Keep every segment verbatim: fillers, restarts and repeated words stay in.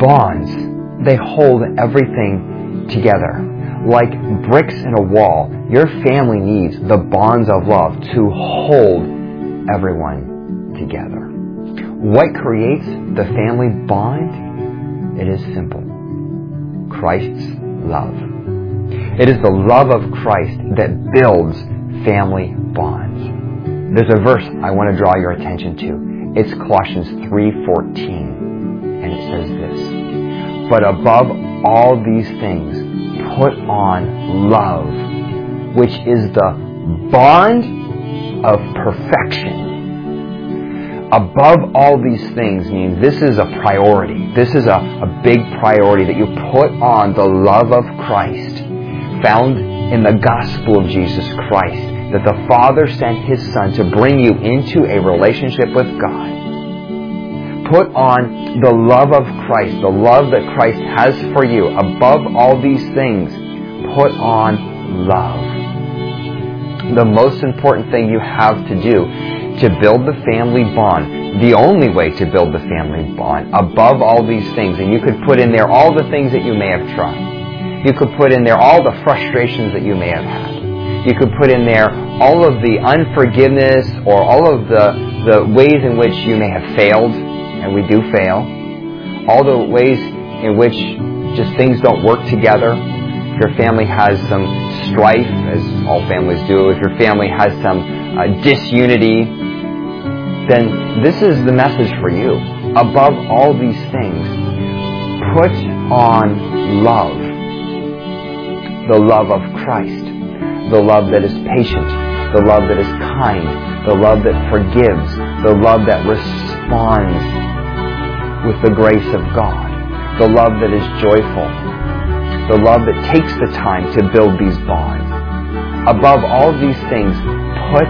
bonds, they hold everything together. Like bricks in a wall, your family needs the bonds of love to hold everyone together. What creates the family bond? It is simple. Christ's love. It is the love of Christ that builds family bonds. There's a verse I want to draw your attention to. It's Colossians three fourteen, and it says this: "But above all these things, put on love, which is the bond of perfection." Above all these things means this is a priority. This is a, a big priority, that you put on the love of Christ, found in the gospel of Jesus Christ, that the Father sent His Son to bring you into a relationship with God. Put on the love of Christ, the love that Christ has for you. Above all these things, put on love. The most important thing you have to do to build the family bond, the only way to build the family bond, above all these things, and you could put in there all the things that you may have tried. You could put in there all the frustrations that you may have had. You could put in there all of the unforgiveness or all of the, the ways in which you may have failed, and we do fail. All the ways in which just things don't work together. If your family has some strife, as all families do, if your family has some uh, disunity, then this is the message for you. Above all these things, put on love. The love of Christ. The love that is patient. The love that is kind. The love that forgives. The love that responds with the grace of God. The love that is joyful. The love that takes the time to build these bonds. Above all these things, put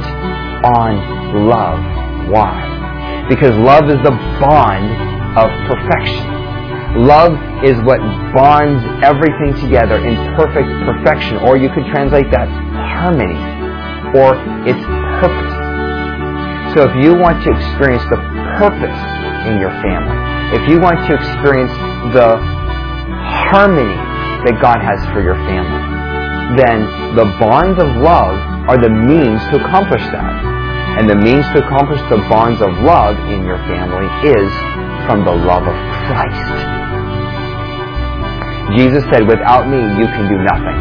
on love. Why? Because love is the bond of perfection. Love is what bonds everything together in perfect perfection. Or you could translate that harmony, or its purpose. So if you want to experience the purpose in your family, if you want to experience the harmony that God has for your family, then the bonds of love are the means to accomplish that. And the means to accomplish the bonds of love in your family is from the love of Christ. Jesus said, "Without me, you can do nothing."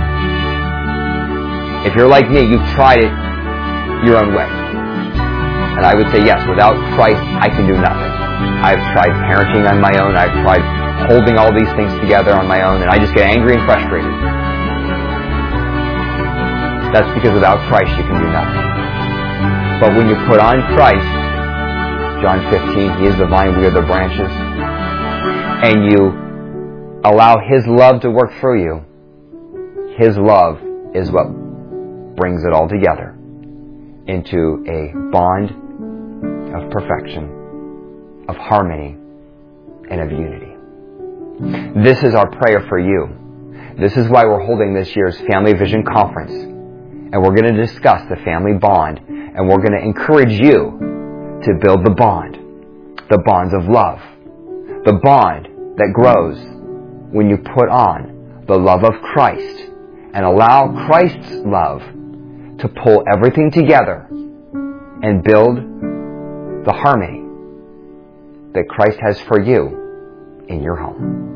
If you're like me, you've tried it your own way. And I would say, yes, without Christ, I can do nothing. I've tried parenting on my own. I've tried holding all these things together on my own, and I just get angry and frustrated. That's because without Christ, you can do nothing. But when you put on Christ, John fifteen, He is the vine, we are the branches, and you allow His love to work through you, His love is what brings it all together into a bond of perfection, of harmony, and of unity. This is our prayer for you. This is why we're holding this year's Family Vision Conference. And we're going to discuss the family bond. And we're going to encourage you to build the bond. The bonds of love. The bond that grows when you put on the love of Christ. And allow Christ's love to pull everything together and build the harmony that Christ has for you in your home.